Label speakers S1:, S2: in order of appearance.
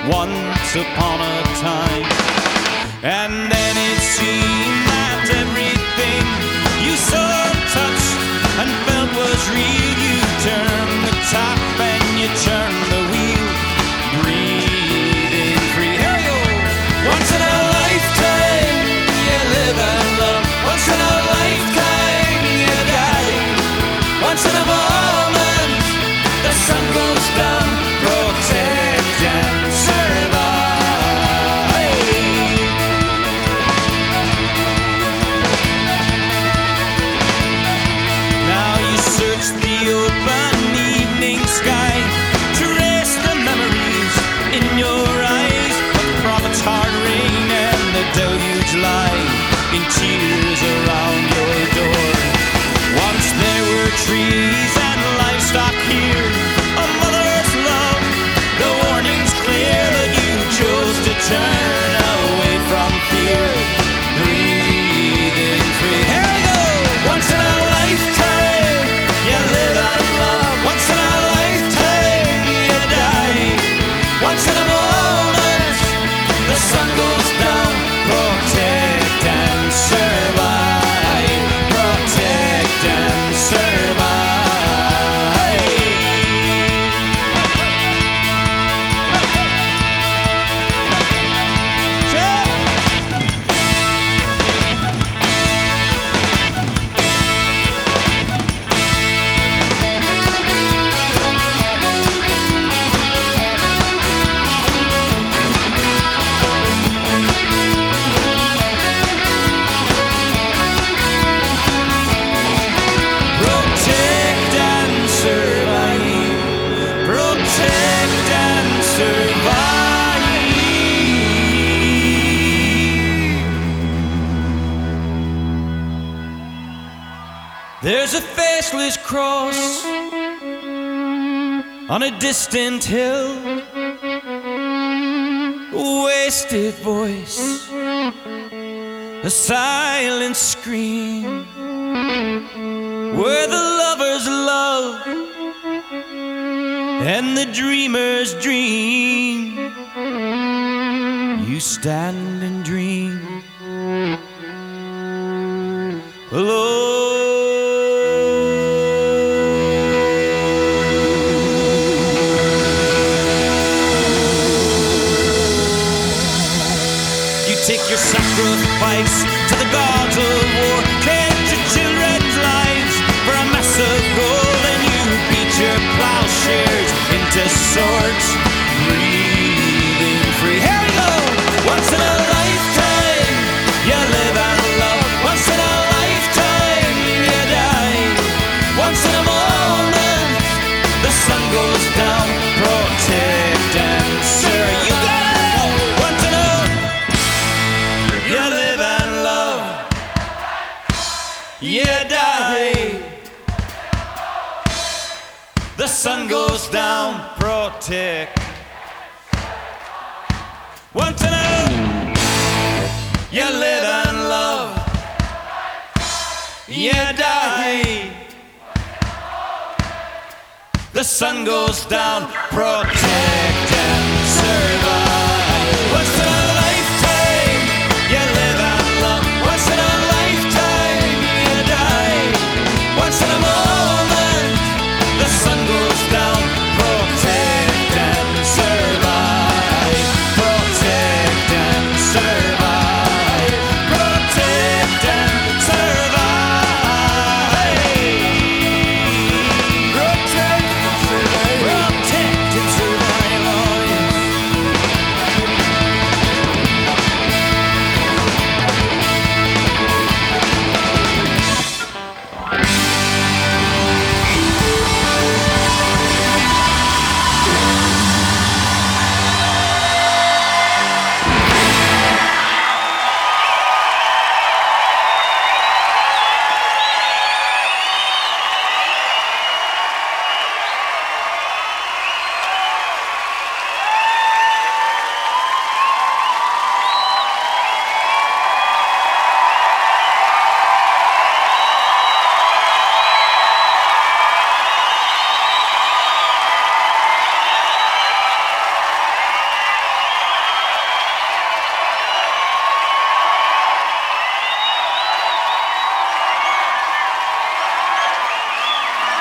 S1: once upon a time. And then it seemed that everything you saw, touched, and felt was real. You turned the tap and you turned the wheel, breathing free. Here we go! Once in a lifetime, you live and love. Once in a lifetime, you die. Once in a moment, the sun goes down. Protect and survive. Now you search the open evening sky to rest the memories in your eyes. But the prophet's hard rain and the deluge lie in tears around your door. Once there were trees and livestock here, a mother's love. The warning's clear, but you chose to turn away from fear, breathing free. Here we go! Once in a lifetime, you live and love. Once in a lifetime, you die. Once in a moment, the sun goes down. Protect and survive. Protect and survive. Protect and survive. Protect and survive. There's a faceless cross on a distant hill, a wasted voice, a silent scream, where the lovers love and the dreamers dream. You stand and dream alone. You take your sacrifice to the gods of war, cage your children's lives for a mass of gold, and you beat your plowshares into swords, breathing free. Here we go! Once in a lifetime, you live and love. Once in a lifetime, you die. Once in a moment, the sun goes down. Protect and serve. You got it! Once in a, you live and love. You die. The sun goes down. Protect. Once in a, you live and love. You die. The sun goes down. Protect.